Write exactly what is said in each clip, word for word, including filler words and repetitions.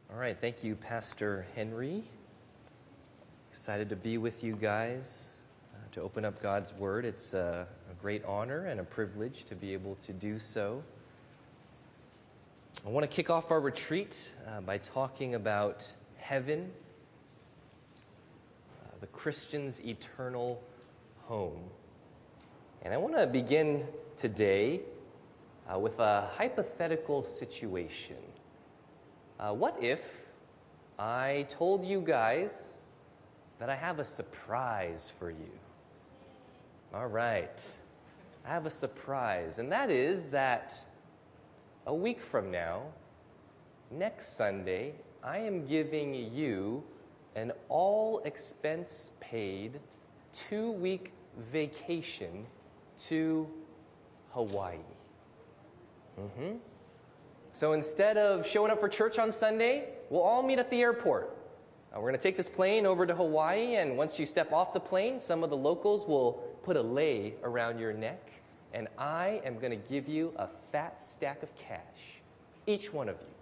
All right, thank you, Pastor Henry. Excited to be with you guys uh, to open up God's Word. It's a, a great honor and a privilege to be able to do so. I want to kick off our retreat uh, by talking about heaven, uh, the Christian's eternal home. And I want to begin today uh, with a hypothetical situation. Uh, what if I told you guys that I have a surprise for you? All right, I have a surprise, and that is that a week from now, next Sunday, I am giving you an all-expense-paid two-week vacation to Hawaii. Mm-hmm. So instead of showing up for church on Sunday, we'll all meet at the airport. Uh, we're going to take this plane over to Hawaii, and once you step off the plane, some of the locals will put a lei around your neck, and I am going to give you a fat stack of cash, each one of you.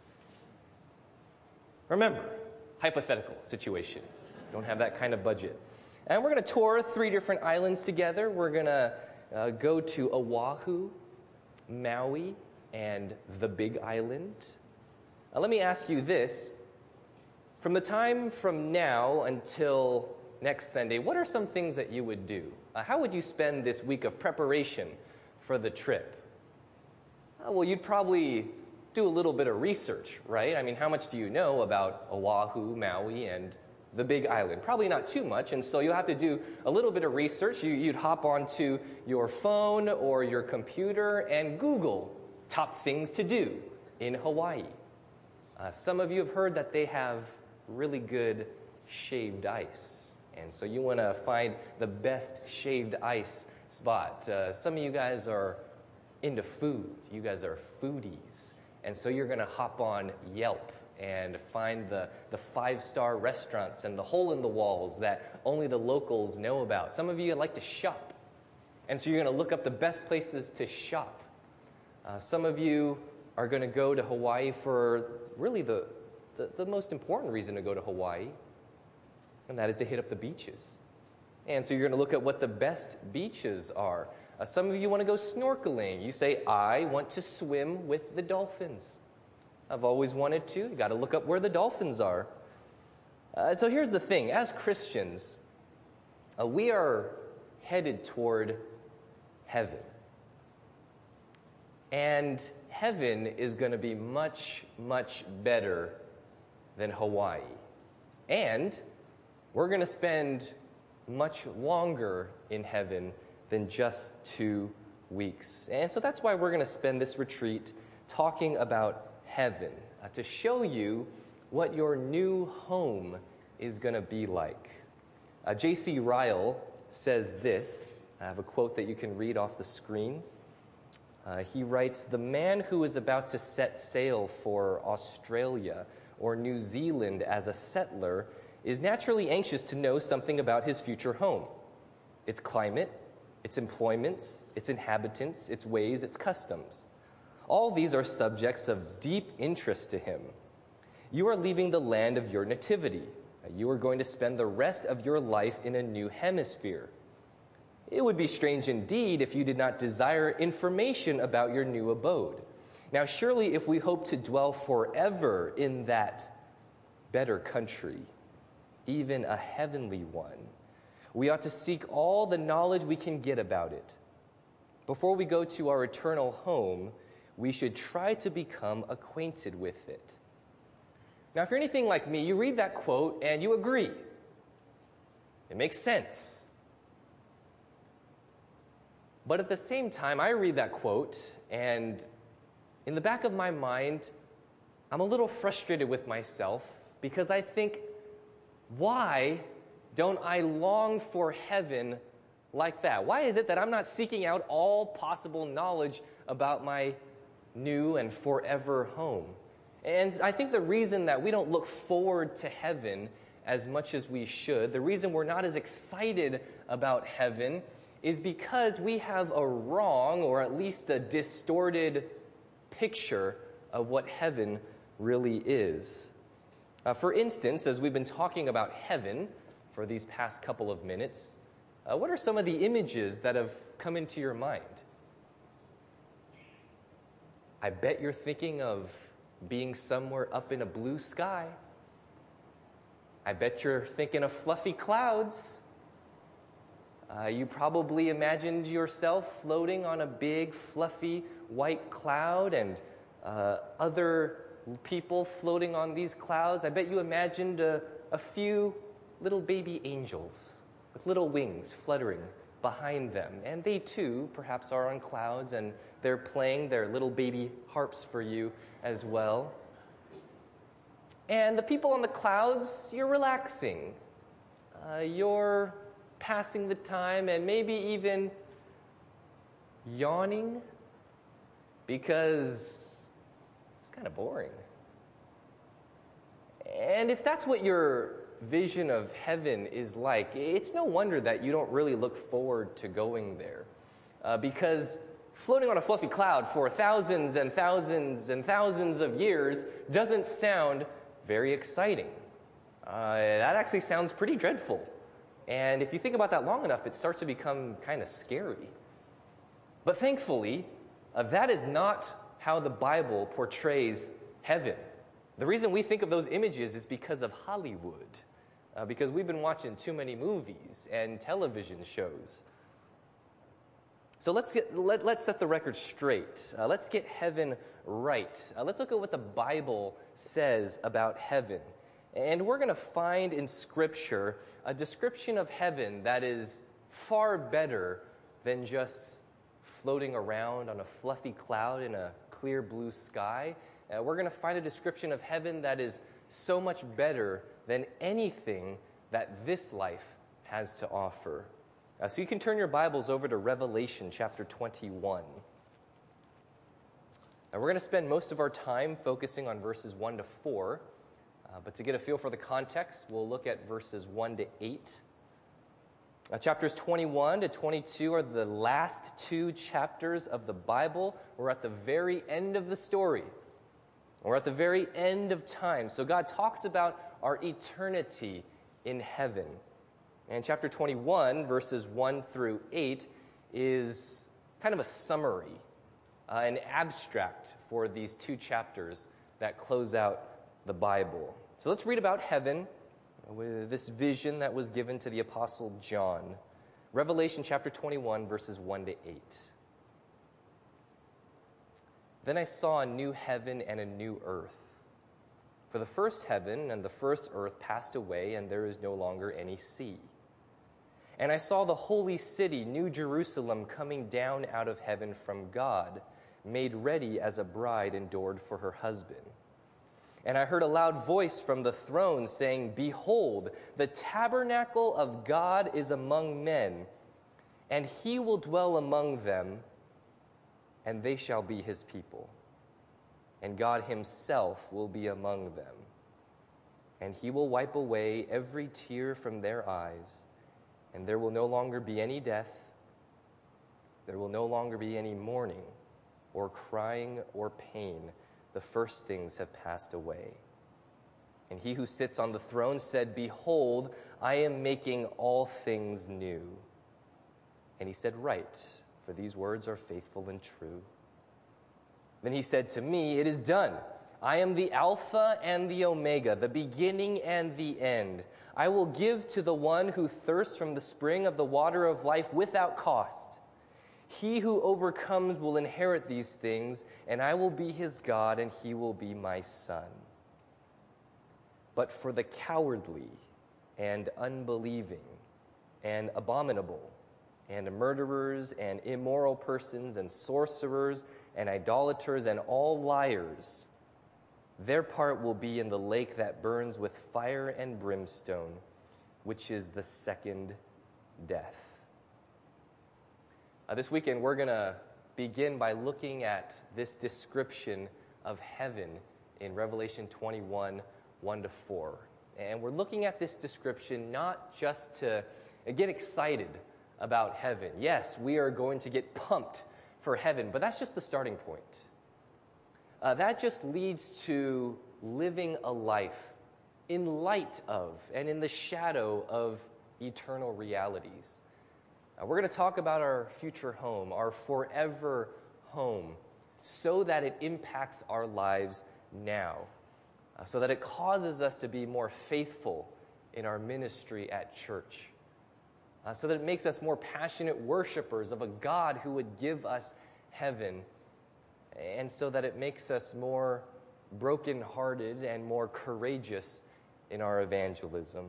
Remember, hypothetical situation. Don't have that kind of budget. And we're going to tour three different islands together. We're going to uh, go to Oahu, Maui, and the Big Island. Now, let me ask you this. From the time from now until next Sunday, what are some things that you would do? Uh, how would you spend this week of preparation for the trip? Uh, well, you'd probably do a little bit of research, right? I mean, how much do you know about Oahu, Maui, and the Big Island? Probably not too much, and so you'll have to do a little bit of research. You, you'd hop onto your phone or your computer and Google top things to do in Hawaii. Uh, some of you have heard that they have really good shaved ice. And so you want to find the best shaved ice spot. Uh, some of you guys are into food. You guys are foodies. And so you're going to hop on Yelp and find the, the five-star restaurants and the hole in the walls that only the locals know about. Some of you like to shop. And so you're going to look up the best places to shop. Uh, some of you are going to go to Hawaii for really the, the, the most important reason to go to Hawaii, and that is to hit up the beaches. And so you're going to look at what the best beaches are. Uh, some of you want to go snorkeling. You say, I want to swim with the dolphins. I've always wanted to. You've got to look up where the dolphins are. Uh, so here's the thing. As Christians, uh, we are headed toward heaven. And heaven is going to be much, much better than Hawaii. And we're going to spend much longer in heaven than just two weeks. And so that's why we're going to spend this retreat talking about heaven, uh, to show you what your new home is going to be like. Uh, J C Ryle says this. I have a quote that you can read off the screen. Uh, he writes, "The man who is about to set sail for Australia or New Zealand as a settler is naturally anxious to know something about his future home, its climate, its employments, its inhabitants, its ways, its customs. All these are subjects of deep interest to him. You are leaving the land of your nativity. You are going to spend the rest of your life in a new hemisphere. It would be strange indeed if you did not desire information about your new abode. Now, surely if we hope to dwell forever in that better country, even a heavenly one, we ought to seek all the knowledge we can get about it. Before we go to our eternal home, we should try to become acquainted with it." Now, if you're anything like me, you read that quote and you agree. It makes sense. But at the same time, I read that quote, and in the back of my mind, I'm a little frustrated with myself because I think, why don't I long for heaven like that? Why is it that I'm not seeking out all possible knowledge about my new and forever home? And I think the reason that we don't look forward to heaven as much as we should, the reason we're not as excited about heaven, is because we have a wrong, or at least a distorted picture of what heaven really is. Uh, for instance, as we've been talking about heaven for these past couple of minutes, uh, what are some of the images that have come into your mind? I bet you're thinking of being somewhere up in a blue sky. I bet you're thinking of fluffy clouds. Uh, you probably imagined yourself floating on a big, fluffy, white cloud and uh, other people floating on these clouds. I bet you imagined a, a few little baby angels with little wings fluttering behind them. And they too, perhaps, are on clouds, and they're playing their little baby harps for you as well. And the people on the clouds, you're relaxing. Uh, you're passing the time and maybe even yawning because it's kind of boring. And if that's what your vision of heaven is like, it's no wonder that you don't really look forward to going there. Uh, because floating on a fluffy cloud for thousands and thousands and thousands of years doesn't sound very exciting. Uh, that actually sounds pretty dreadful. And if you think about that long enough, it starts to become kind of scary. But thankfully, uh, that is not how the Bible portrays heaven. The reason we think of those images is because of Hollywood, uh, because we've been watching too many movies and television shows. So let's get, let, let's set the record straight. Uh, let's get heaven right. Uh, let's look at what the Bible says about heaven. And we're going to find in Scripture a description of heaven that is far better than just floating around on a fluffy cloud in a clear blue sky. Uh, we're going to find a description of heaven that is so much better than anything that this life has to offer. Uh, so you can turn your Bibles over to Revelation chapter twenty-one. And we're going to spend most of our time focusing on verses one to four. Uh, but to get a feel for the context, we'll look at verses one to eight. Uh, chapters twenty-one to twenty-two are the last two chapters of the Bible. We're at the very end of the story. We're at the very end of time. So God talks about our eternity in heaven. And chapter twenty-one, verses one through eight, is kind of a summary, uh, an abstract for these two chapters that close out the Bible. So let's read about heaven with this vision that was given to the Apostle John. Revelation chapter twenty-one, verses one to eight. Then I saw a new heaven and a new earth. For the first heaven and the first earth passed away, and there is no longer any sea. And I saw the holy city, New Jerusalem, coming down out of heaven from God, made ready as a bride adored for her husband. And I heard a loud voice from the throne saying, "Behold, the tabernacle of God is among men, and he will dwell among them, and they shall be his people. And God himself will be among them. And he will wipe away every tear from their eyes, and there will no longer be any death. There will no longer be any mourning, or crying, or pain. The first things have passed away." And he who sits on the throne said, "Behold, I am making all things new." And he said, "Write, for these words are faithful and true." Then he said to me, "It is done. I am the Alpha and the Omega, the beginning and the end. I will give to the one who thirsts from the spring of the water of life without cost. He who overcomes will inherit these things, and I will be his God, and he will be my son. But for the cowardly and unbelieving and abominable and murderers and immoral persons and sorcerers and idolaters and all liars, their part will be in the lake that burns with fire and brimstone, which is the second death." Uh, this weekend, we're going to begin by looking at this description of heaven in Revelation twenty-one, one to four. And we're looking at this description not just to get excited about heaven. Yes, we are going to get pumped for heaven, but that's just the starting point. Uh, that just leads to living a life in light of and in the shadow of eternal realities. Uh, we're going to talk about our future home, our forever home, so that it impacts our lives now, uh, so that it causes us to be more faithful in our ministry at church, uh, so that it makes us more passionate worshipers of a God who would give us heaven, and so that it makes us more brokenhearted and more courageous in our evangelism.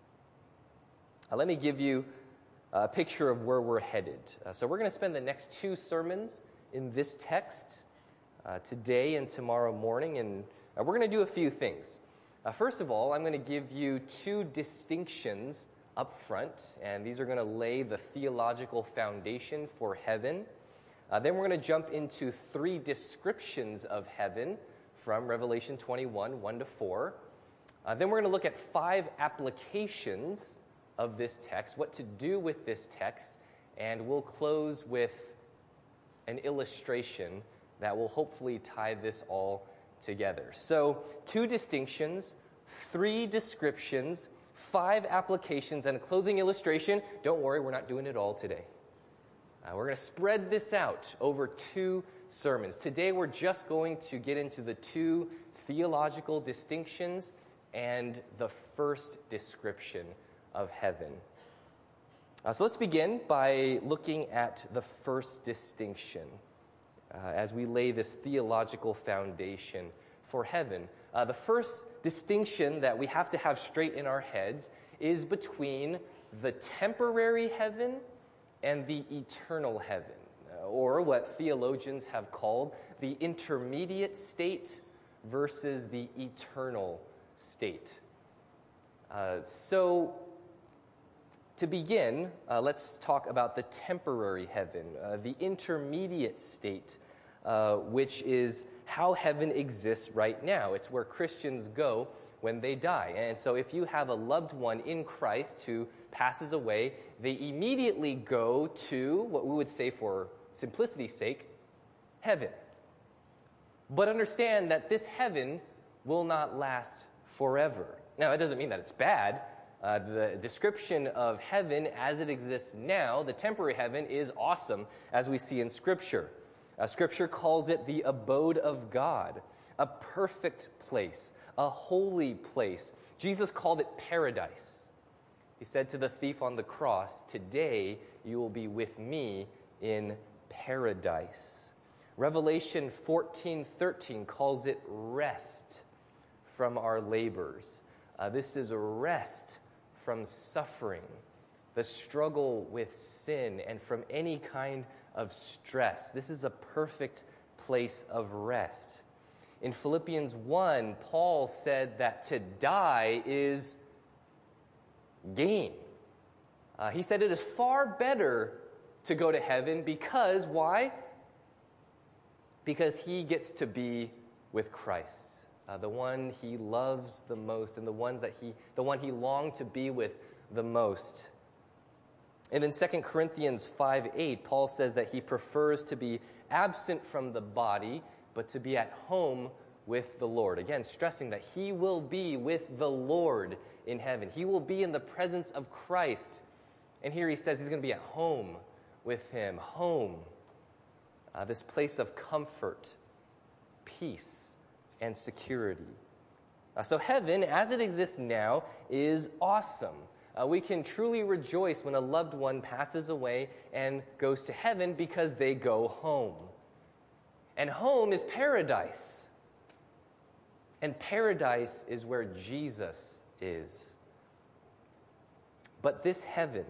Uh, let me give you a picture of where we're headed. Uh, so we're going to spend the next two sermons in this text uh, today and tomorrow morning, and uh, we're going to do a few things. Uh, first of all, I'm going to give you two distinctions up front, and these are going to lay the theological foundation for heaven. Uh, then we're going to jump into three descriptions of heaven from Revelation twenty-one, one to four. Uh, then we're going to look at five applications of this text, what to do with this text, and we'll close with an illustration that will hopefully tie this all together. So, two distinctions, three descriptions, five applications, and a closing illustration. Don't worry, we're not doing it all today. Uh, we're going to spread this out over two sermons. Today we're just going to get into the two theological distinctions and the first description of heaven. Uh, so let's begin by looking at the first distinction uh, as we lay this theological foundation for heaven. Uh, the first distinction that we have to have straight in our heads is between the temporary heaven and the eternal heaven, or what theologians have called the intermediate state versus the eternal state. Uh, so, to begin, uh, let's talk about the temporary heaven, uh, the intermediate state, uh, which is how heaven exists right now. It's where Christians go when they die. And so if you have a loved one in Christ who passes away, they immediately go to what we would say, for simplicity's sake, heaven. But understand that this heaven will not last forever. Now, that doesn't mean that it's bad. Uh, the description of heaven as it exists now, the temporary heaven, is awesome, as we see in Scripture. Uh, Scripture calls it the abode of God, a perfect place, a holy place. Jesus called it paradise. He said to the thief on the cross, "Today you will be with me in paradise." Revelation fourteen thirteen calls it rest from our labors. Uh, this is a rest from suffering, the struggle with sin, and from any kind of stress. This is a perfect place of rest. In Philippians one, Paul said that to die is gain. Uh, he said it is far better to go to heaven because, why? Because he gets to be with Christ, uh, the one he loves the most, and the one that he, the one he longed to be with the most. And in Second Corinthians five eight, Paul says that he prefers to be absent from the body, but to be at home with the Lord. Again, stressing that he will be with the Lord in heaven. He will be in the presence of Christ. And here he says he's going to be at home with him. Home, uh, this place of comfort, peace, and security. Uh, so heaven, as it exists now, is awesome. Uh, we can truly rejoice when a loved one passes away and goes to heaven because they go home. And home is paradise. And paradise is where Jesus is. But this heaven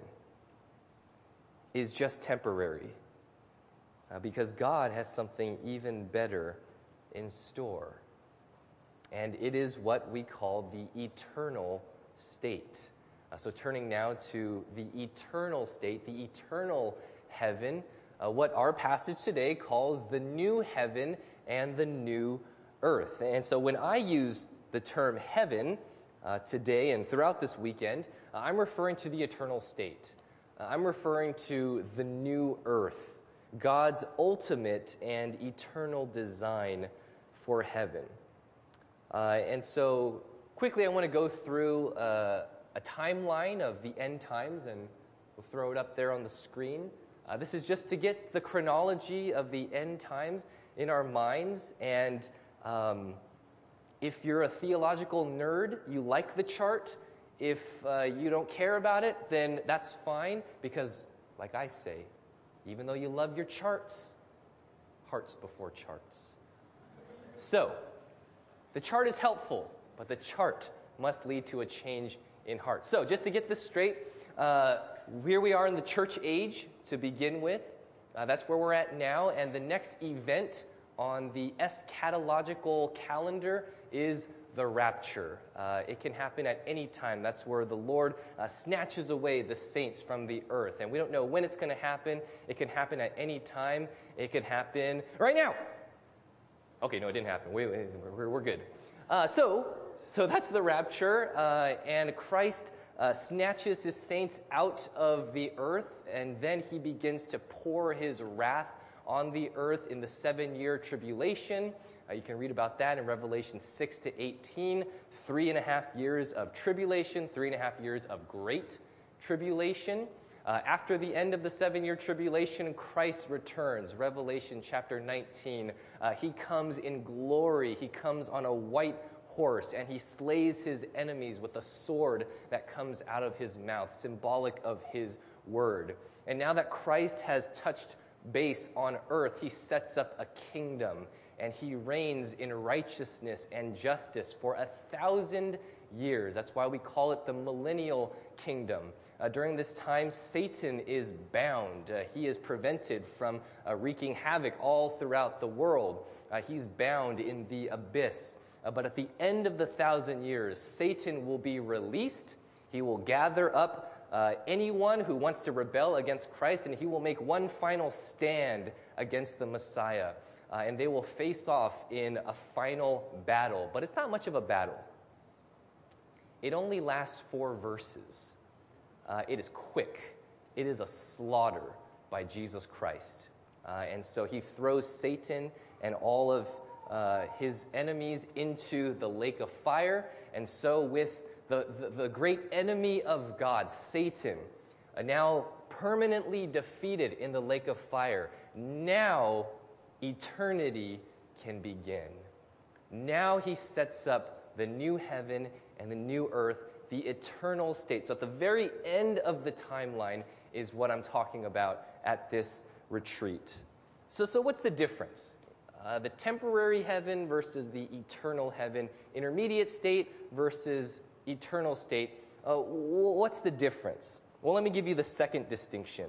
is just temporary uh, because God has something even better in store. And it is what we call the eternal state. Uh, so turning now to the eternal state, the eternal heaven, uh, what our passage today calls the new heaven and the new earth. And so when I use the term heaven uh, today and throughout this weekend, uh, I'm referring to the eternal state. Uh, I'm referring to the new earth, God's ultimate and eternal design for heaven. Uh, and so quickly, I want to go through uh, a timeline of the end times, and we'll throw it up there on the screen. Uh, this is just to get the chronology of the end times in our minds. And um, if you're a theological nerd, you like the chart. If uh, you don't care about it, then that's fine. Because, like I say, even though you love your charts, hearts before charts. So, the chart is helpful, but the chart must lead to a change in heart. So, just to get this straight, uh, here we are in the church age to begin with. Uh, that's where we're at now. And the next event on the eschatological calendar is the rapture. Uh, it can happen at any time. That's where the Lord uh, snatches away the saints from the earth. And we don't know when it's going to happen. It can happen at any time. It could happen right now. Okay, no, it didn't happen. We, we're, we're good. Uh, so, so that's the rapture. Uh, and Christ Uh, snatches his saints out of the earth, and then he begins to pour his wrath on the earth in the seven-year tribulation. Uh, you can read about that in Revelation six to eighteen. Three and a half years of tribulation, three and a half years of great tribulation. Uh, after the end of the seven-year tribulation, Christ returns. Revelation chapter nineteen. Uh, he comes in glory. He comes on a white horse, and he slays his enemies with a sword that comes out of his mouth, symbolic of his word. And now that Christ has touched base on earth, he sets up a kingdom, and he reigns in righteousness and justice for a thousand years. That's why we call it the millennial kingdom. Uh, during this time, Satan is bound. Uh, he is prevented from uh, wreaking havoc all throughout the world. Uh, he's bound in the abyss. Uh, but at the end of the thousand years, Satan will be released. He will gather up uh, anyone who wants to rebel against Christ, and he will make one final stand against the Messiah. Uh, and they will face off in a final battle. But it's not much of a battle. It only lasts four verses. Uh, it is quick. It is a slaughter by Jesus Christ. Uh, and so he throws Satan and all of Uh, his enemies into the lake of fire. And so with the, the, the great enemy of God, Satan, uh, now permanently defeated in the lake of fire, now eternity can begin. Now he sets up the new heaven and the new earth, the eternal state. So at the very end of the timeline is what I'm talking about at this retreat. So, so what's the difference? Uh, the temporary heaven versus the eternal heaven, intermediate state versus eternal state. Uh, w- what's the difference? Well, let me give you the second distinction.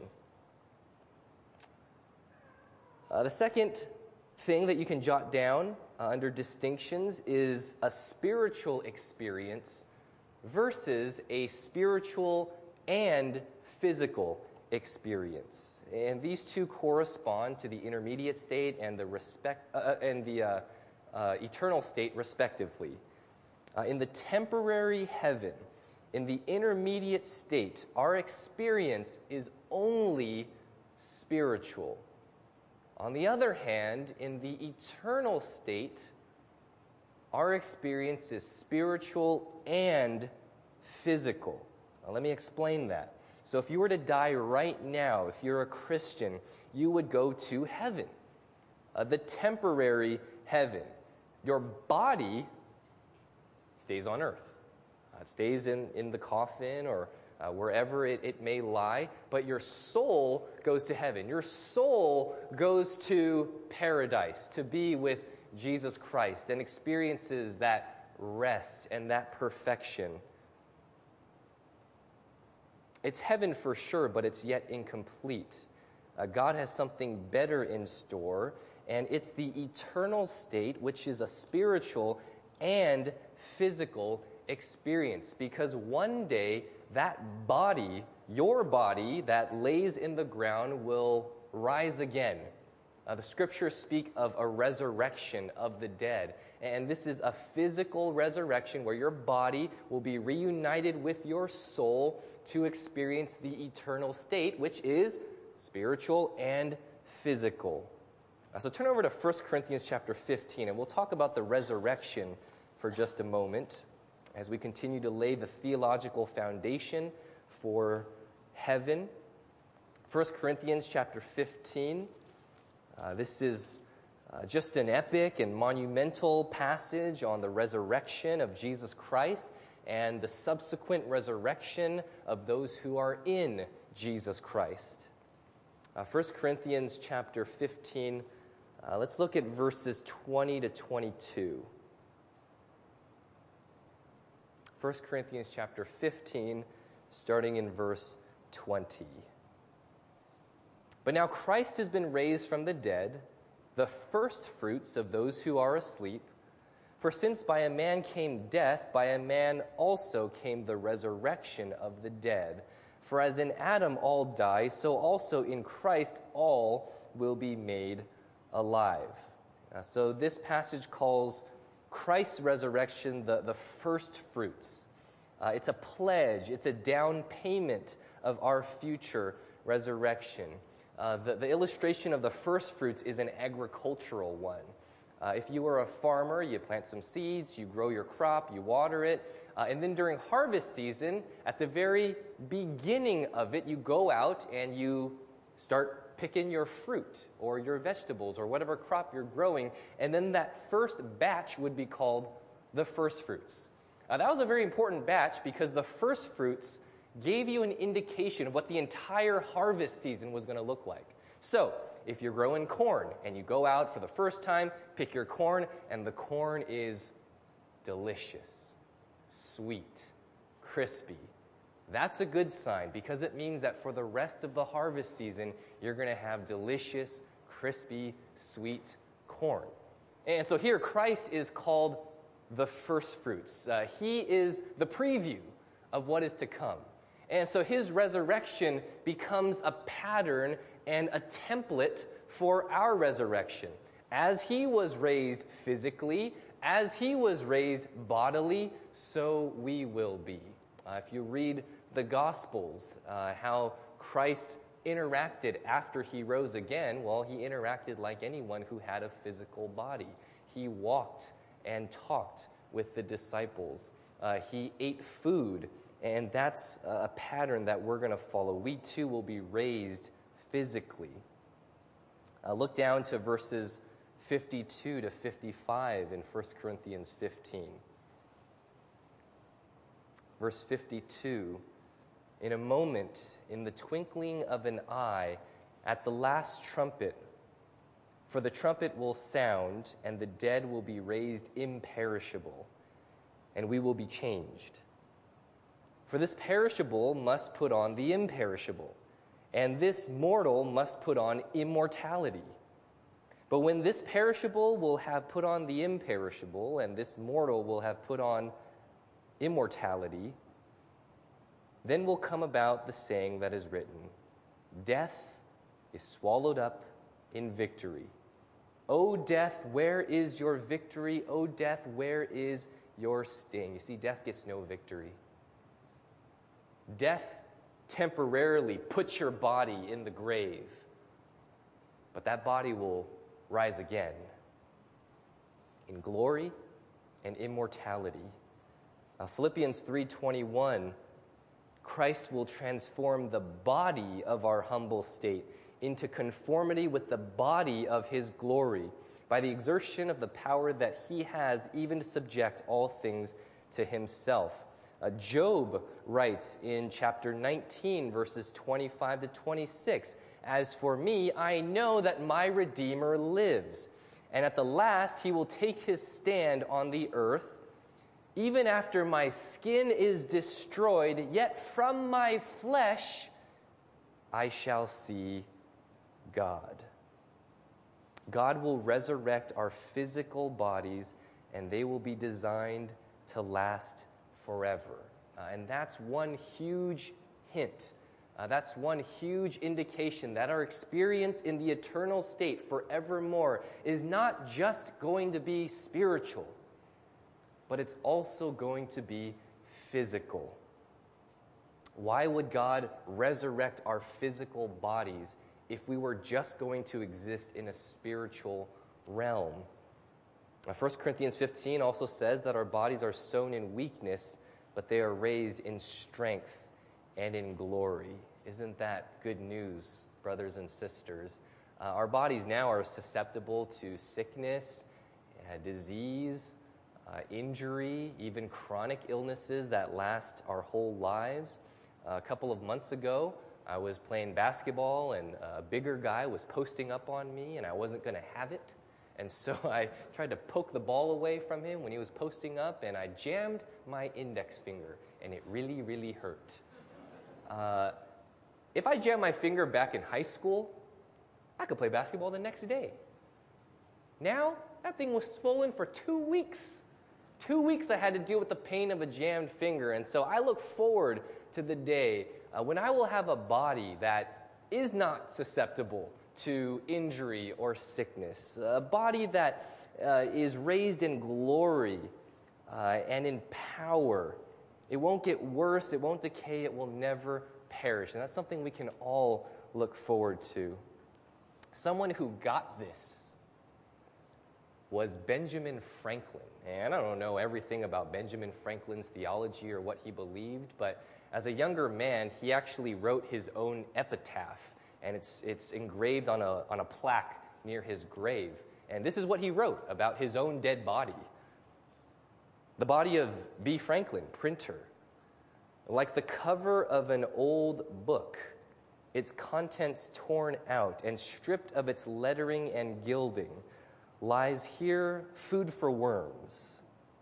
Uh, the second thing that you can jot down uh, under distinctions is a spiritual experience versus a spiritual and physical experience. And these two correspond to the intermediate state and the respect uh, and the uh, uh, eternal state, respectively. Uh, in the temporary heaven, in the intermediate state, our experience is only spiritual. On the other hand, in the eternal state, our experience is spiritual and physical. Now, let me explain that. So if you were to die right now, if you're a Christian, you would go to heaven, uh, the temporary heaven. Your body stays on earth. Uh, it stays in, in the coffin or uh, wherever it, it may lie, but your soul goes to heaven. Your soul goes to paradise to be with Jesus Christ and experiences that rest and that perfection. It's heaven for sure, but it's yet incomplete. Uh, God has something better in store, and it's the eternal state, which is a spiritual and physical experience. Because one day, that body, your body that lays in the ground, will rise again. Uh, the scriptures speak of a resurrection of the dead. And this is a physical resurrection where your body will be reunited with your soul to experience the eternal state, which is spiritual and physical. Uh, so turn over to First Corinthians chapter fifteen, and we'll talk about the resurrection for just a moment. as we continue to lay the theological foundation for heaven. First Corinthians chapter fifteen. Uh, this is uh, just an epic and monumental passage on the resurrection of Jesus Christ and the subsequent resurrection of those who are in Jesus Christ. Uh, First Corinthians chapter fifteen, uh, let's look at verses twenty to twenty-two. First Corinthians chapter fifteen, starting in verse twenty. But now Christ has been raised from the dead, the first fruits of those who are asleep. For since by a man came death, by a man also came the resurrection of the dead. For as in Adam all die, so also in Christ all will be made alive. Uh, so this passage calls Christ's resurrection the, the first fruits. Uh, it's a pledge, it's a down payment of our future resurrection. Uh, the, the illustration of the first fruits is an agricultural one. Uh, if you were a farmer, you plant some seeds, you grow your crop, you water it, uh, and then during harvest season, at the very beginning of it, you go out and you start picking your fruit or your vegetables or whatever crop you're growing, and then that first batch would be called the first fruits. Uh, that was a very important batch because the first fruits gave you an indication of what the entire harvest season was going to look like. So, if you're growing corn and you go out for the first time, pick your corn, and the corn is delicious, sweet, crispy. That's a good sign because it means that for the rest of the harvest season, you're going to have delicious, crispy, sweet corn. And so here, Christ is called the first fruits. Uh, he is the preview of what is to come. And so his resurrection becomes a pattern and a template for our resurrection. As he was raised physically, as he was raised bodily, so we will be. Uh, if you read the Gospels, uh, how Christ interacted after he rose again, well, he interacted like anyone who had a physical body. He walked and talked with the disciples. Uh, he ate food. And that's a pattern that we're going to follow. We too will be raised physically. Uh, look down to verses fifty-two to fifty-five in First Corinthians fifteen. Verse fifty-two, in a moment, in the twinkling of an eye, at the last trumpet, for the trumpet will sound, and the dead will be raised imperishable, and we will be changed. For this perishable must put on the imperishable, and this mortal must put on immortality. But when this perishable will have put on the imperishable, and this mortal will have put on immortality, then will come about the saying that is written, death is swallowed up in victory. O death, where is your victory? O death, where is your sting? You see, death gets no victory. Death temporarily puts your body in the grave, but that body will rise again in glory and immortality. Uh, Philippians three twenty-one, Christ will transform the body of our humble state into conformity with the body of his glory by the exertion of the power that he has even to subject all things to himself. Uh, Job writes in chapter nineteen, verses twenty-five to twenty-six, as for me, I know that my Redeemer lives, and at the last he will take his stand on the earth. Even after my skin is destroyed, yet from my flesh I shall see God. God will resurrect our physical bodies, and they will be designed to last forever. Uh, and that's one huge hint. Uh, that's one huge indication that our experience in the eternal state forevermore is not just going to be spiritual, but it's also going to be physical. Why would God resurrect our physical bodies if we were just going to exist in a spiritual realm? First Corinthians fifteen also says that our bodies are sown in weakness, but they are raised in strength and in glory. Isn't that good news, brothers and sisters? Uh, our bodies now are susceptible to sickness, uh, disease, uh, injury, even chronic illnesses that last our whole lives. Uh, a couple of months ago, I was playing basketball, and a bigger guy was posting up on me, and I wasn't going to have it. And so I tried to poke the ball away from him when he was posting up, and I jammed my index finger, and it really, really hurt. Uh, if I jammed my finger back in high school, I could play basketball the next day. Now, that thing was swollen for two weeks. Two weeks I had to deal with the pain of a jammed finger, and so I look forward to the day uh, when I will have a body that is not susceptible to injury or sickness, a body that uh, is raised in glory uh, and in power. It won't get worse, it won't decay, it will never perish. And that's something we can all look forward to. Someone who got this was Benjamin Franklin. And I don't know everything about Benjamin Franklin's theology or what he believed, but as a younger man, he actually wrote his own epitaph. And it's it's engraved on a on a plaque near his grave. And this is what he wrote about his own dead body. The body of B. Franklin, printer, like the cover of an old book, its contents torn out and stripped of its lettering and gilding, lies here food for worms.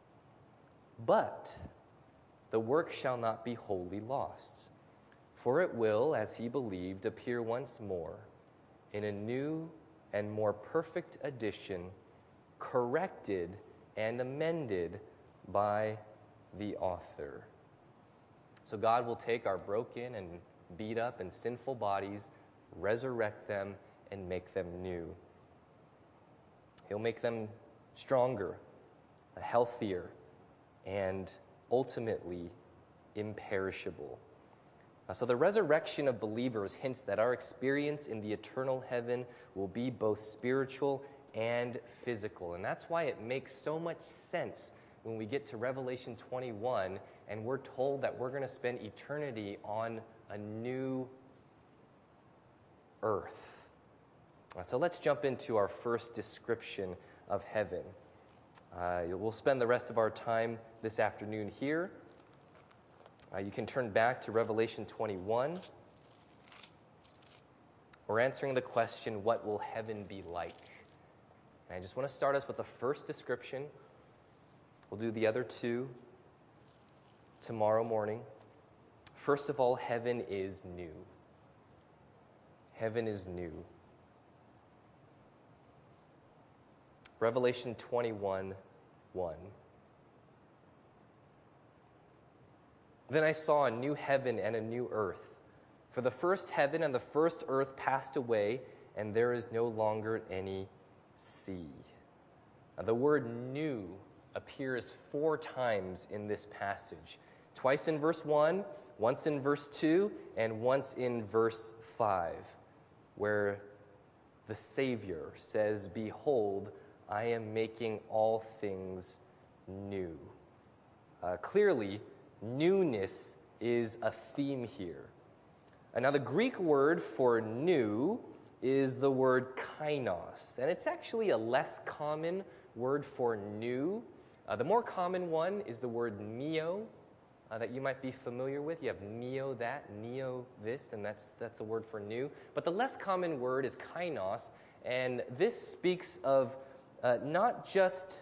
But the work shall not be wholly lost. For it will, as he believed, appear once more in a new and more perfect edition, corrected and amended by the author. So God will take our broken and beat up and sinful bodies, resurrect them, and make them new. He'll make them stronger, healthier, and ultimately imperishable. So the resurrection of believers hints that our experience in the eternal heaven will be both spiritual and physical. And that's why it makes so much sense when we get to Revelation twenty-one and we're told that we're going to spend eternity on a new earth. So let's jump into our first description of heaven. Uh, we'll spend the rest of our time this afternoon here. Uh, you can turn back to Revelation twenty-one. We're answering the question, what will heaven be like? And I just want to start us with the first description. We'll do the other two tomorrow morning. First of all, heaven is new. Heaven is new. Revelation twenty-one, one. Then I saw a new heaven and a new earth. For the first heaven and the first earth passed away, and there is no longer any sea. Now, the word new appears four times in this passage. Twice in verse one, once in verse two, and once in verse five, where the Savior says, "Behold, I am making all things new." Uh, clearly, newness is a theme here. And now the Greek word for new is the word kainos, and it's actually a less common word for new. Uh, the more common one is the word neo, uh, that you might be familiar with. You have neo that, neo this, and that's that's a word for new. But the less common word is kainos, and this speaks of uh, not just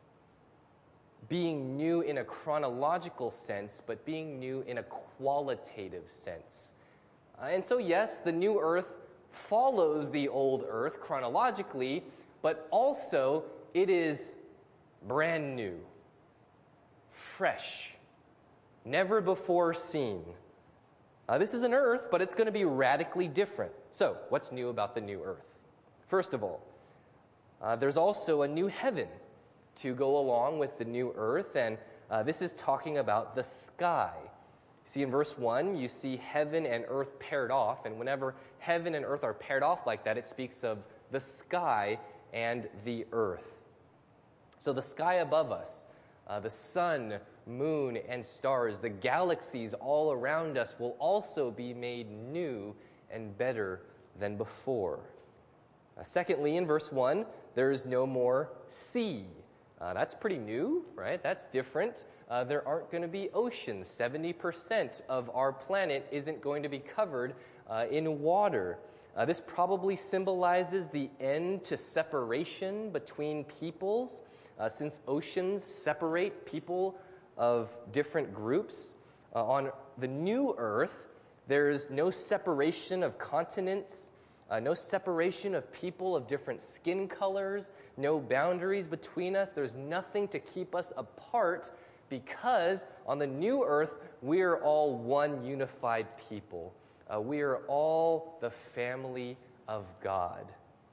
being new in a chronological sense, but being new in a qualitative sense. Uh, and so, yes, the new earth follows the old earth chronologically, but also it is brand new, fresh, never before seen. Uh, this is an earth, but it's going to be radically different. So, what's new about the new earth? First of all, uh, there's also a new heaven to go along with the new earth, and uh, this is talking about the sky. See, in verse one, you see heaven and earth paired off, and whenever heaven and earth are paired off like that, it speaks of the sky and the earth. So the sky above us, uh, the sun, moon, and stars, the galaxies all around us will also be made new and better than before. Uh, secondly, in verse one, there is no more sea. Uh, that's pretty new, right? That's different. Uh, there aren't going to be oceans. seventy percent of our planet isn't going to be covered uh, in water. Uh, this probably symbolizes the end to separation between peoples, uh, since oceans separate people of different groups. Uh, on the new earth, there's no separation of continents, uh, no separation of people of different skin colors, no boundaries between us. There's nothing to keep us apart because on the new earth, we are all one unified people. Uh, we are all the family of God.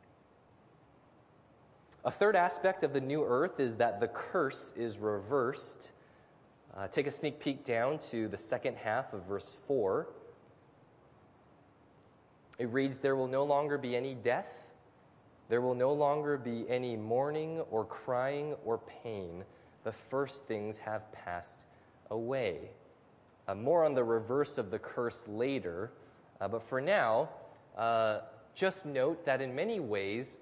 A third aspect of the new earth is that the curse is reversed. Uh, take a sneak peek down to the second half of verse four. It reads, "There will no longer be any death. There will no longer be any mourning or crying or pain. The first things have passed away." Uh, more on the reverse of the curse later. Uh, but for now, uh, just note that in many ways,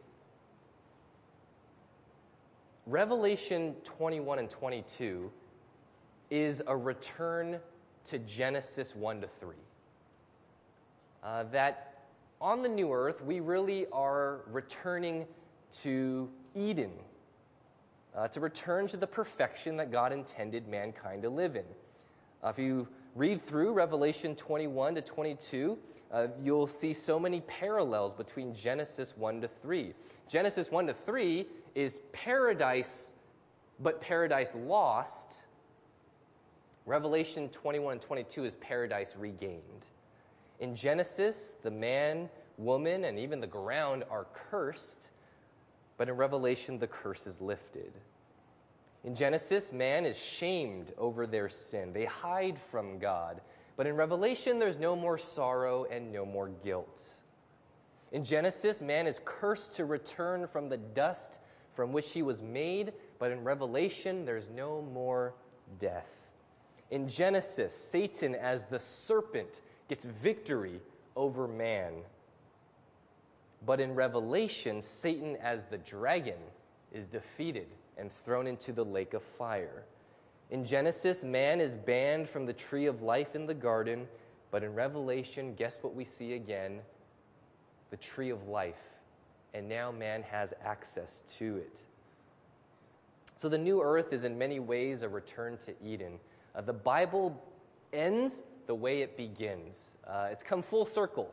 Revelation twenty-one and twenty-two is a return to Genesis one to three. Uh, that on the new earth, we really are returning to Eden, uh, to return to the perfection that God intended mankind to live in. Uh, if you read through Revelation twenty-one to twenty-two, uh, you'll see so many parallels between Genesis one to three. Genesis one to three is paradise, but paradise lost. Revelation twenty-one and twenty-two is paradise regained. In Genesis, the man, woman, and even the ground are cursed, but in Revelation, the curse is lifted. In Genesis, man is shamed over their sin. They hide from God. But in Revelation, there's no more sorrow and no more guilt. In Genesis, man is cursed to return from the dust from which he was made. But in Revelation, there's no more death. In Genesis, Satan as the serpent gets victory over man. But in Revelation, Satan as the dragon is defeated and thrown into the lake of fire. In Genesis, man is banned from the tree of life in the garden, but in Revelation, guess what we see again? The tree of life. And now man has access to it. So the new earth is in many ways a return to Eden. Uh, the Bible ends the way it begins. Uh, it's come full circle.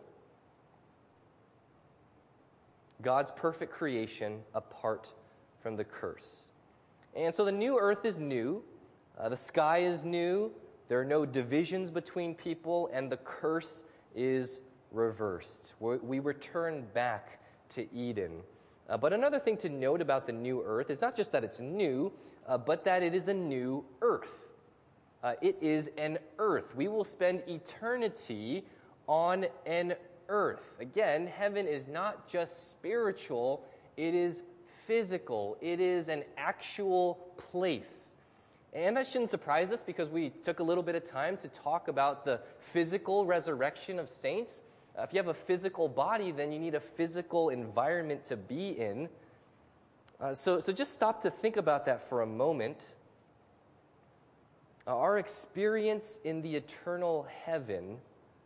God's perfect creation apart from the curse. And so the new earth is new. Uh, the sky is new. There are no divisions between people, and the curse is reversed. We're, we return back to Eden. Uh, but another thing to note about the new earth is not just that it's new, uh, but that it is a new earth. Uh, it is an earth. We will spend eternity on an earth. Again, heaven is not just spiritual, it is physical. It is an actual place. And that shouldn't surprise us because we took a little bit of time to talk about the physical resurrection of saints. Uh, if you have a physical body, then you need a physical environment to be in. Uh, so, so just stop to think about that for a moment. Uh, our experience in the eternal heaven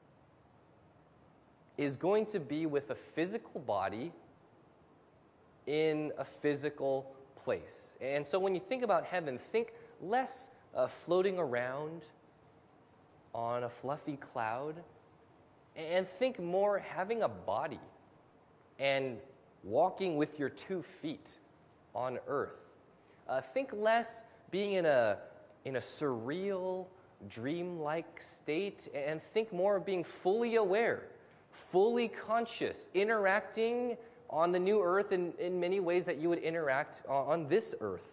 is going to be with a physical body in a physical place. And so when you think about heaven, think less uh, floating around on a fluffy cloud, and think more having a body and walking with your two feet on earth. Uh, think less being in a in a surreal, dreamlike state, and think more of being fully aware, fully conscious, interacting on the new earth in, in many ways that you would interact on, on this earth.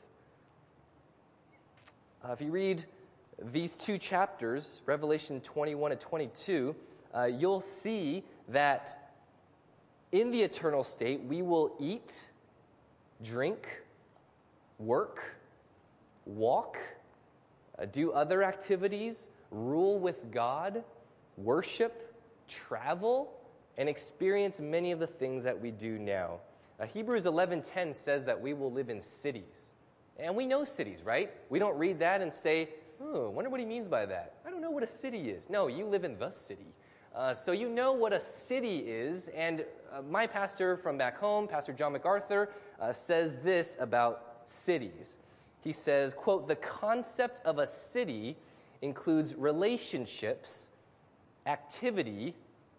Uh, if you read these two chapters, Revelation twenty-one and twenty-two, uh, you'll see that in the eternal state, we will eat, drink, work, walk, uh, do other activities, rule with God, worship, travel, and experience many of the things that we do now. Uh, Hebrews eleven ten says that we will live in cities. And we know cities, right? We don't read that and say, oh, I wonder what he means by that. I don't know what a city is. No, you live in the city. Uh, so you know what a city is. And uh, my pastor from back home, Pastor John MacArthur, uh, says this about cities. He says, quote, the concept of a city includes relationships, activity,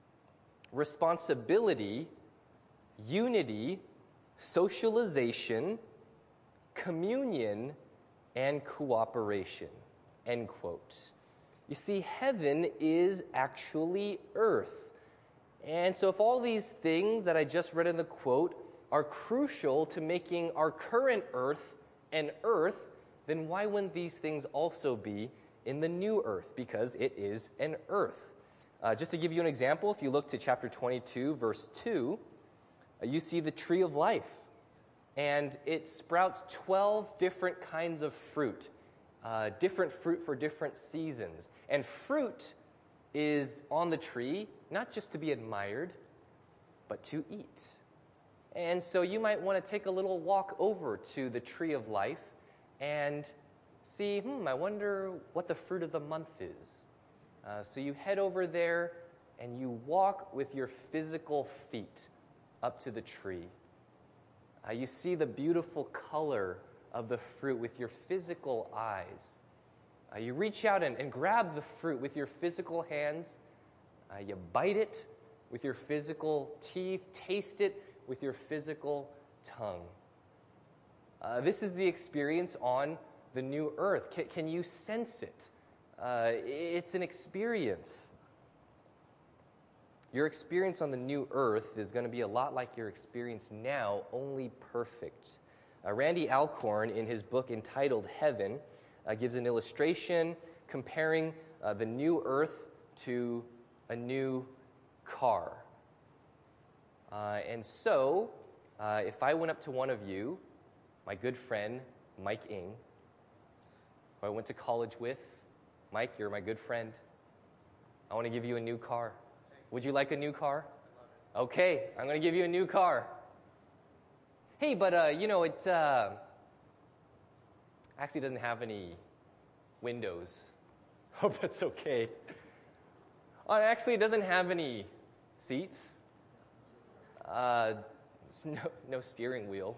responsibility, unity, socialization, communion, and cooperation, end quote. You see, heaven is actually earth. And so if all these things that I just read in the quote are crucial to making our current earth an earth, then why wouldn't these things also be in the new earth? Because it is an earth. Uh, just to give you an example, if you look to chapter twenty-two, verse two, uh, you see the tree of life. And it sprouts twelve different kinds of fruit, uh, different fruit for different seasons. And fruit is on the tree, not just to be admired, but to eat. And so you might want to take a little walk over to the tree of life and see, hmm, I wonder what the fruit of the month is. Uh, so you head over there and you walk with your physical feet up to the tree. Uh, you see the beautiful color of the fruit with your physical eyes. Uh, you reach out and, and grab the fruit with your physical hands. Uh, you bite it with your physical teeth, taste it with your physical tongue. Uh, this is the experience on the new earth. Can, can you sense it? Uh, it's an experience. Your experience on the new earth is going to be a lot like your experience now, only perfect. Uh, Randy Alcorn, in his book entitled Heaven, uh, gives an illustration comparing uh, the new earth to a new car. Uh, and so, uh, if I went up to one of you, my good friend, Mike Ing, who I went to college with, Mike, you're my good friend. I want to give you a new car. Would you like a new car? Okay, I'm going to give you a new car. Hey, but, uh, you know, it uh, actually doesn't have any windows. Hope that's okay. Uh, actually, it doesn't have any seats. Uh, no, no steering wheel.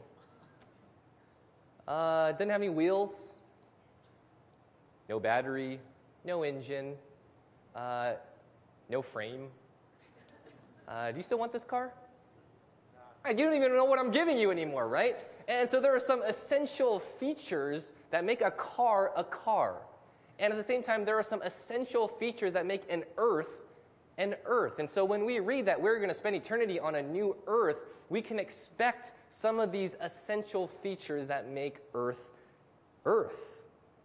Uh, it doesn't have any wheels. No battery. No engine. Uh, no frame. Uh, do you still want this car? You don't even know what I'm giving you anymore, right? And so there are some essential features that make a car a car. And at the same time, there are some essential features that make an earth an earth. And so when we read that we're going to spend eternity on a new earth, we can expect some of these essential features that make earth earth.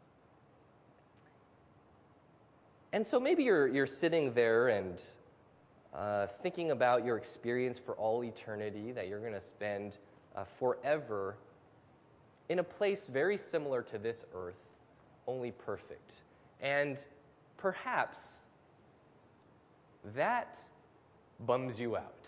And so maybe you're you're sitting there and Uh, thinking about your experience for all eternity, that you're going to spend uh, forever in a place very similar to this earth, only perfect. And perhaps that bums you out.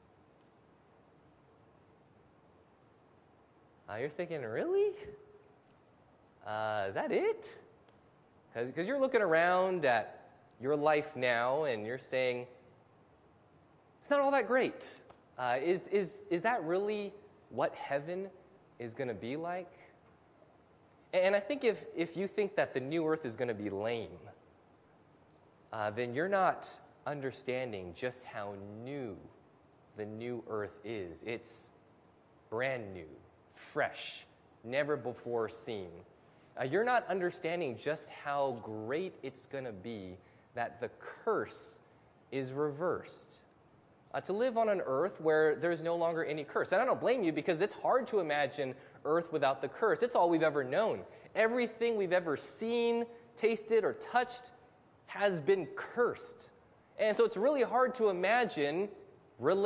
Uh, you're thinking, really? Uh, is that it? Because you're looking around at your life now and you're saying, it's not all that great. Uh, is, is, is that really what heaven is going to be like? And I think if, if you think that the new earth is going to be lame, uh, then you're not understanding just how new the new earth is. It's brand new, fresh, never before seen. Uh, you're not understanding just how great it's going to be that the curse is reversed. Uh, to live on an earth where there's no longer any curse. And I don't blame you, because it's hard to imagine earth without the curse. It's all we've ever known. Everything we've ever seen, tasted, or touched has been cursed. And so it's really hard to imagine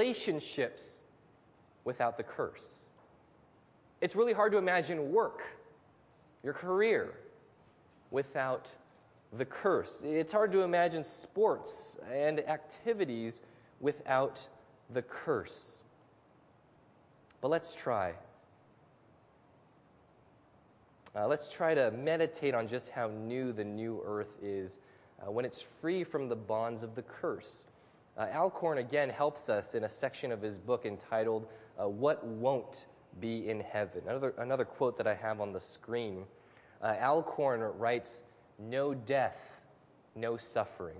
relationships without the curse. It's really hard to imagine work your career without the curse. It's hard to imagine sports and activities without the curse. But let's try. Uh, let's try to meditate on just how new the new earth is uh, when it's free from the bonds of the curse. Uh, Alcorn again helps us in a section of his book entitled, uh, What Won't Be in Heaven. Another, another quote that I have on the screen. Uh, Alcorn writes, "No death, no suffering.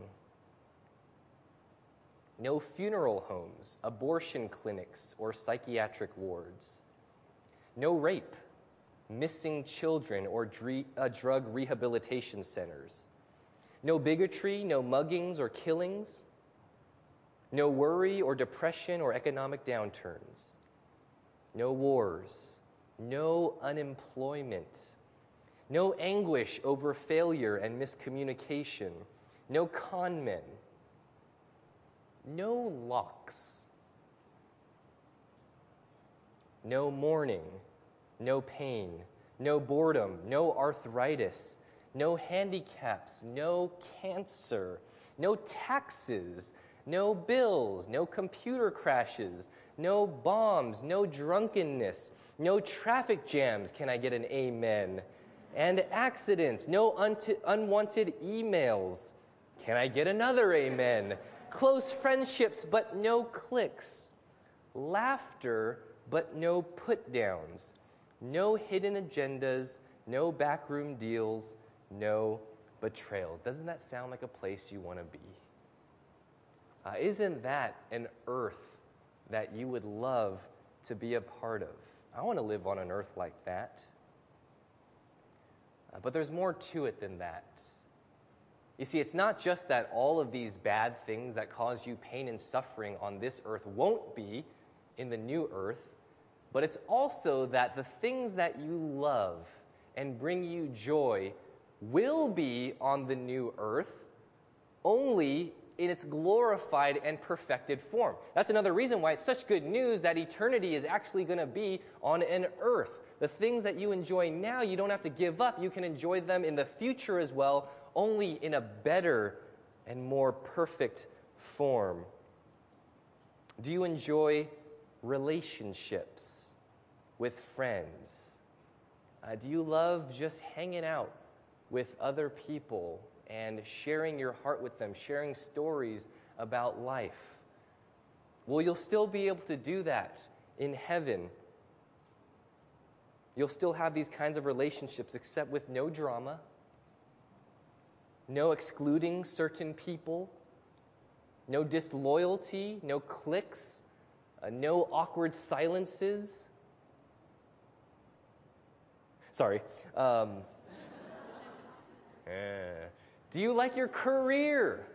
No funeral homes, abortion clinics, or psychiatric wards. No rape, missing children, or dre- uh, drug rehabilitation centers. No bigotry, no muggings or killings. No worry or depression or economic downturns. No wars. No unemployment. No anguish over failure and miscommunication. No con men. No locks. No mourning. No pain. No boredom. No arthritis. No handicaps. No cancer. No taxes. No bills, no computer crashes, no bombs, no drunkenness, no traffic jams, can I get an amen? And accidents, no un- unwanted emails, can I get another amen? Close friendships, but no cliques. Laughter, but no put-downs. No hidden agendas, no backroom deals, no betrayals. Doesn't that sound like a place you want to be? Uh, isn't that an earth that you would love to be a part of? I want to live on an earth like that. Uh, but there's more to it than that. You see, it's not just that all of these bad things that cause you pain and suffering on this earth won't be in the new earth, but it's also that the things that you love and bring you joy will be on the new earth, only in its glorified and perfected form. That's another reason why it's such good news that eternity is actually going to be on an earth. The things that you enjoy now, you don't have to give up. You can enjoy them in the future as well, only in a better and more perfect form. Do you enjoy relationships with friends? Uh, do you love just hanging out with other people and sharing your heart with them, sharing stories about life? Well, you'll still be able to do that in heaven. You'll still have these kinds of relationships, except with no drama, no excluding certain people, no disloyalty, no cliques, uh, no awkward silences. Sorry. Um, eh. Do you like your career?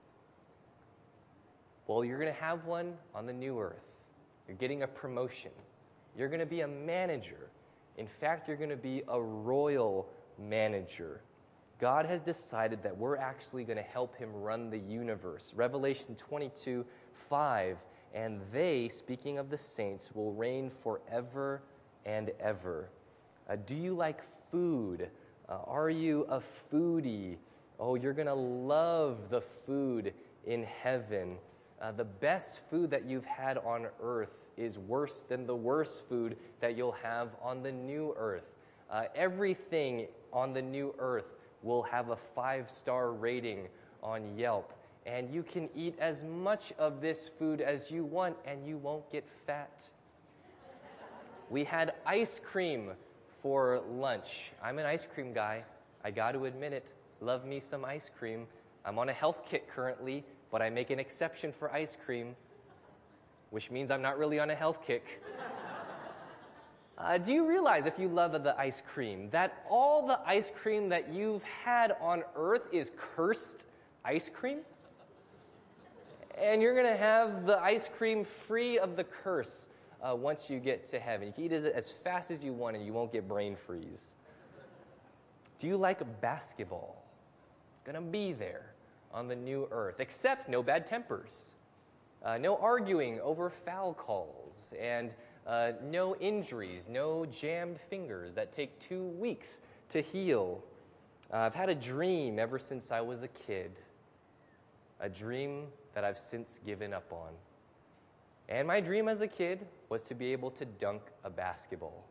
Well, you're going to have one on the new earth. You're getting a promotion. You're going to be a manager. In fact, you're going to be a royal manager. God has decided that we're actually going to help him run the universe. Revelation twenty-two five, and they, speaking of the saints, will reign forever and ever. Uh, do you like food? Uh, are you a foodie? Oh, you're going to love the food in heaven. Uh, the best food that you've had on earth is worse than the worst food that you'll have on the new earth. Uh, everything on the new earth will have a five-star rating on Yelp. And you can eat as much of this food as you want, and you won't get fat. We had ice cream for lunch. I'm an ice cream guy. I got to admit it. Love me some ice cream. I'm on a health kick currently, but I make an exception for ice cream, which means I'm not really on a health kick. Uh, do you realize, if you love the ice cream, that all the ice cream that you've had on earth is cursed ice cream? And you're going to have the ice cream free of the curse uh, once you get to heaven. You can eat it as fast as you want and you won't get brain freeze. Do you like basketball? It's going to be there on the new earth, except no bad tempers, uh, no arguing over foul calls, and uh, no injuries, no jammed fingers that take two weeks to heal. Uh, I've had a dream ever since I was a kid, a dream that I've since given up on. And my dream as a kid was to be able to dunk a basketball.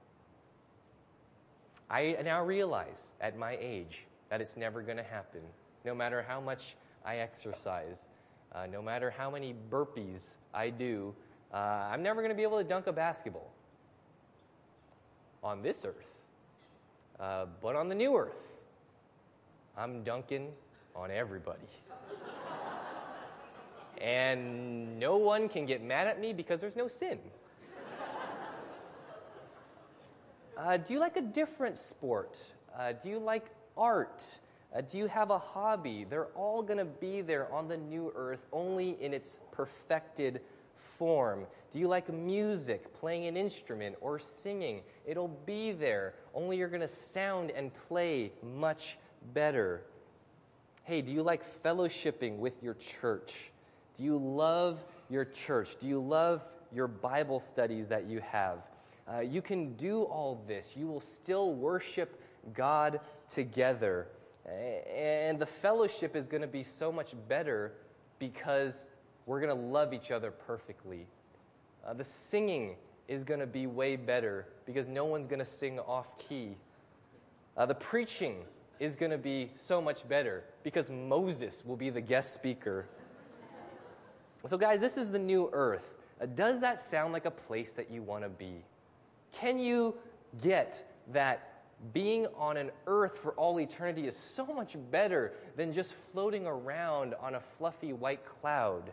I now realize at my age that it's never going to happen, no matter how much I exercise, uh, no matter how many burpees I do, uh, I'm never going to be able to dunk a basketball on this earth. Uh, but on the new earth, I'm dunking on everybody. And no one can get mad at me because there's no sin. Uh, do you like a different sport? Uh, do you like art? Uh, do you have a hobby? They're all going to be there on the new earth, only in its perfected form. Do you like music, playing an instrument, or singing? It'll be there, only you're going to sound and play much better. Hey, do you like fellowshipping with your church? Do you love your church? Do you love your Bible studies that you have? Uh, you can do all this. You will still worship God together. And the fellowship is going to be so much better because we're going to love each other perfectly. Uh, the singing is going to be way better because no one's going to sing off key. Uh, the preaching is going to be so much better because Moses will be the guest speaker. So guys, this is the new earth. Uh, does that sound like a place that you want to be? Can you get that being on an earth for all eternity is so much better than just floating around on a fluffy white cloud?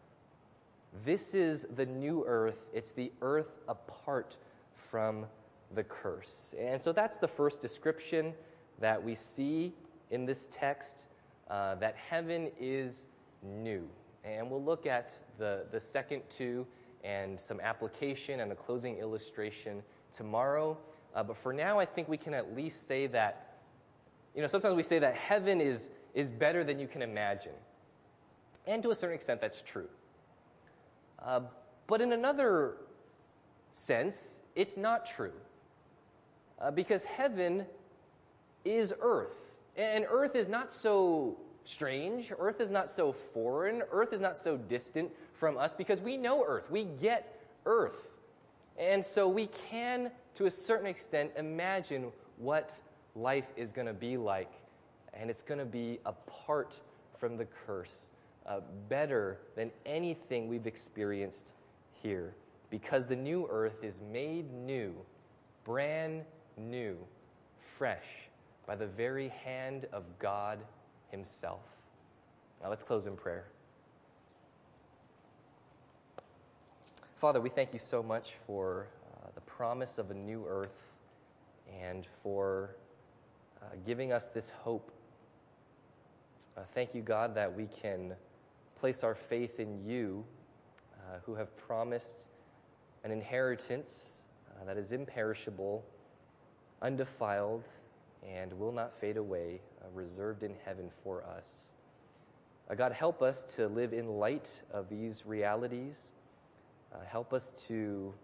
This is the new earth. It's the earth apart from the curse. And so that's the first description that we see in this text, uh, that heaven is new. And we'll look at the, the second two and some application and a closing illustration tomorrow. Uh, but for now, I think we can at least say that, you know, sometimes we say that heaven is, is better than you can imagine. And to a certain extent, that's true. Uh, but in another sense, it's not true. Uh, because heaven is earth. And earth is not so strange. Earth is not so foreign. Earth is not so distant from us because we know earth. We get earth. And so we can, to a certain extent, imagine what life is going to be like. And it's going to be apart from the curse, uh, better than anything we've experienced here. Because the new earth is made new, brand new, fresh, by the very hand of God Himself. Now let's close in prayer. Father, we thank you so much for uh, the promise of a new earth and for uh, giving us this hope. Uh, thank you, God, that we can place our faith in you, uh, who have promised an inheritance uh, that is imperishable, undefiled, and will not fade away, uh, reserved in heaven for us. Uh, God, help us to live in light of these realities. Uh, help us to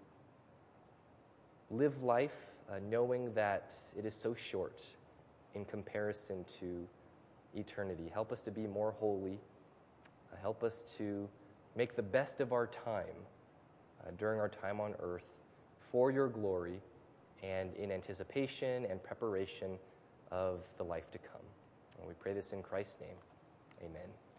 live life uh, knowing that it is so short in comparison to eternity. Help us to be more holy. Uh, help us to make the best of our time uh, during our time on earth for your glory and in anticipation and preparation of the life to come. And we pray this in Christ's name. Amen.